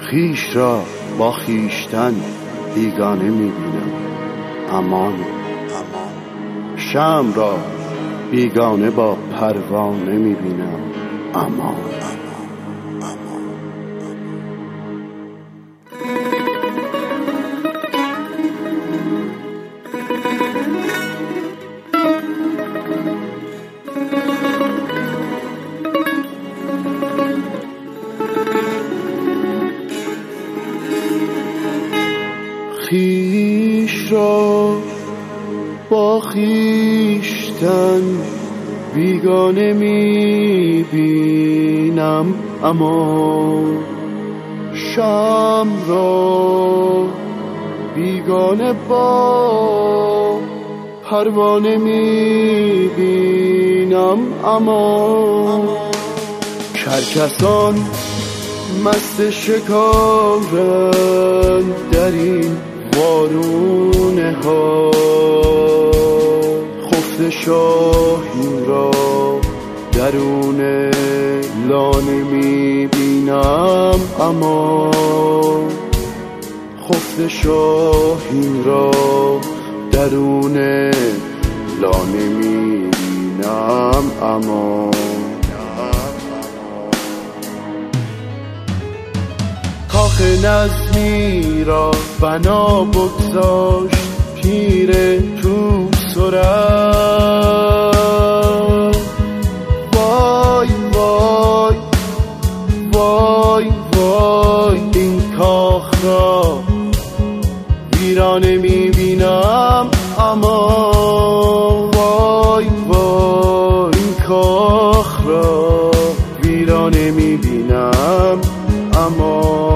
خویش را با خویشتن بیگانه میبینم. امان. شمع را بیگانه با پروانه میبینم. امان. خویش را با خویشتن بیگانه میبینم، اما شمع را بیگانه با پروانه میبینم. اما کرکسان مست شکارند در این وارونه ها، خفت شاهین را درون لانه میبینم. اما خفت شاهین را درون لانه میبینم. اما کاخ نظمی را بنا بگذاشت پیر تو صورت. وای وای وای وای این کاخ را ویرانه میبینم. اما وای وای این کاخ را ویرانه میبینم. اما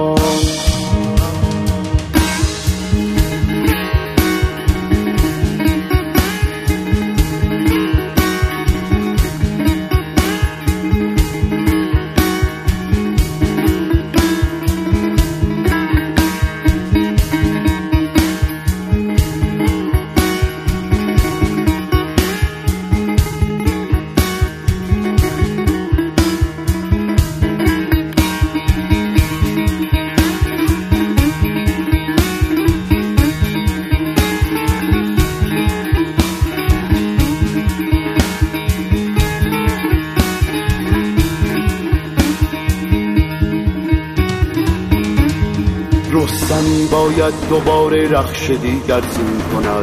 رستمی باید دوباره رخش دیگر زین کند.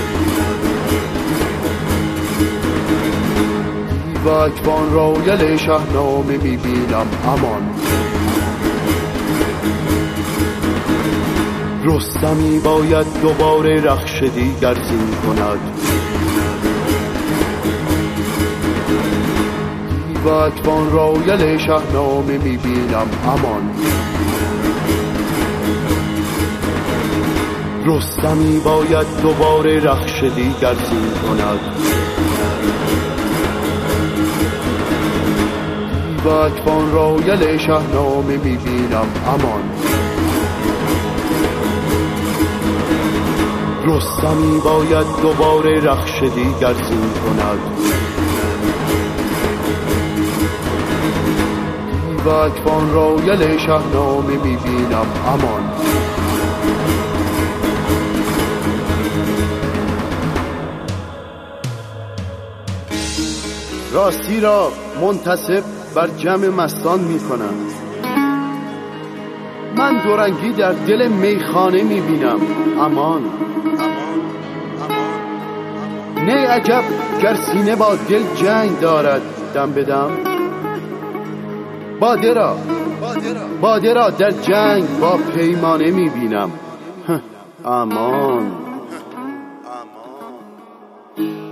دیو اکبان رایل شاهنامه میبینم. امان. رستمی باید دوباره رخش دیگر زین کند. دیو اکبان رایل شاهنامه میبینم. امان. رستمی باید دوباره رخش دیگر زین کند. دیو اکبان رایل شاهنامه میبینم. امان. رستمی باید دوباره رخش دیگر زین کند. دیو اکبان رایل شاهنامه میبینم. امان. راستی را منتسب بر جمع مستان می کنم. من دورنگی در دل میخانه می بینم. امان. نه عجب گر سینه با دل جنگ دارد دم بدم. باده را در جنگ با پیمانه می بینم. امان.